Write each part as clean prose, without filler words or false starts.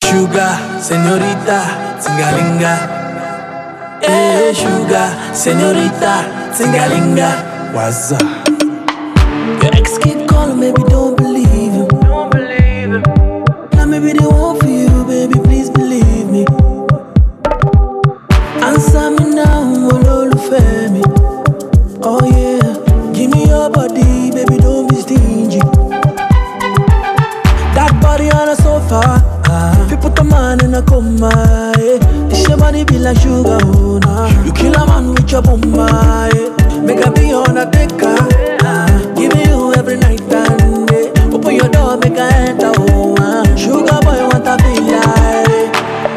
Sugar, señorita, tingalinga. Hey, sugar, señorita, tingalinga. What's up? Your ex keep calling, maybe don't believe him. Now maybe they want for you, baby, please believe me. Answer me now, olólùfẹ́ mi. Oh yeah, give me your body, baby, don't be stingy. That body on the sofa, if you put a man in a coma, yeah. This your body be like sugar, oh nah. You kill a man with your bomba, yeah. Make a be on a decker, give me you every night and day. Open your door, make a enter, oh sugar boy want a feel like,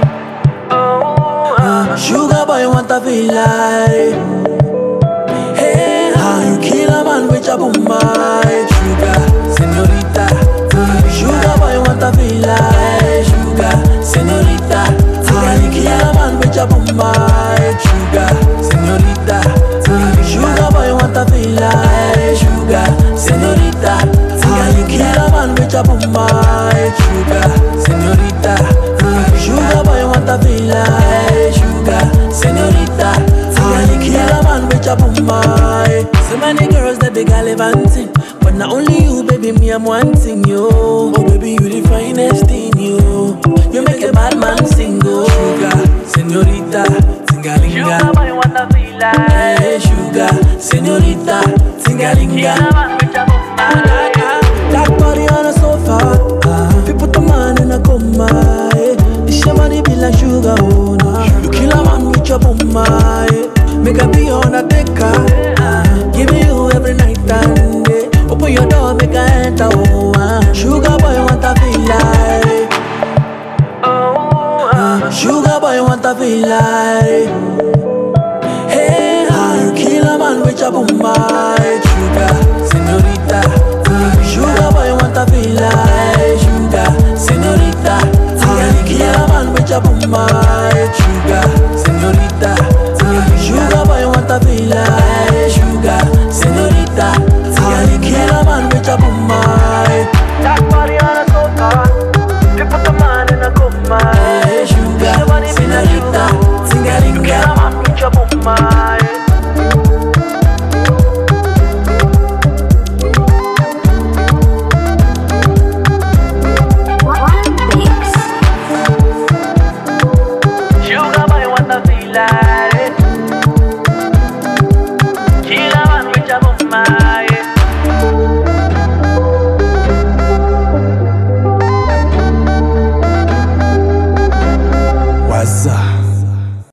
sugar boy want a feel like. Hey, how you kill a man with your bomba, sugar, señorita. Sugar boy want a feel like, sugar, señorita. How you kill a man with your bomba, sugar, señorita. Sugar boy want a feel like, sugar, señorita. How you kill a man with your bomba, sugar, señorita. Sugar boy want a feel like, sugar, señorita. How you kill a man with your bomba. So many girls that they gallivanting, but not only you, baby, me I'm wanting you. Oh baby, you the finest thing, you. You make a bad man sing, oh. Sugar, señorita, tingalinga. Sugar boy want a feel like, hey, sugar, señorita, tingalinga. That body on the sofa, if you put a man in a coma, yeah. This your body be like sugar, oh nah. You kill a man with your bomba, yeah. Make a be on a decker, give me you every night and day. Open your door, make a enter, oh sugar boy want a feel like, sugar boy want a feel like. Hey, how you kill a man with your bomba, sugar, señorita. Sugar boy want a feel like,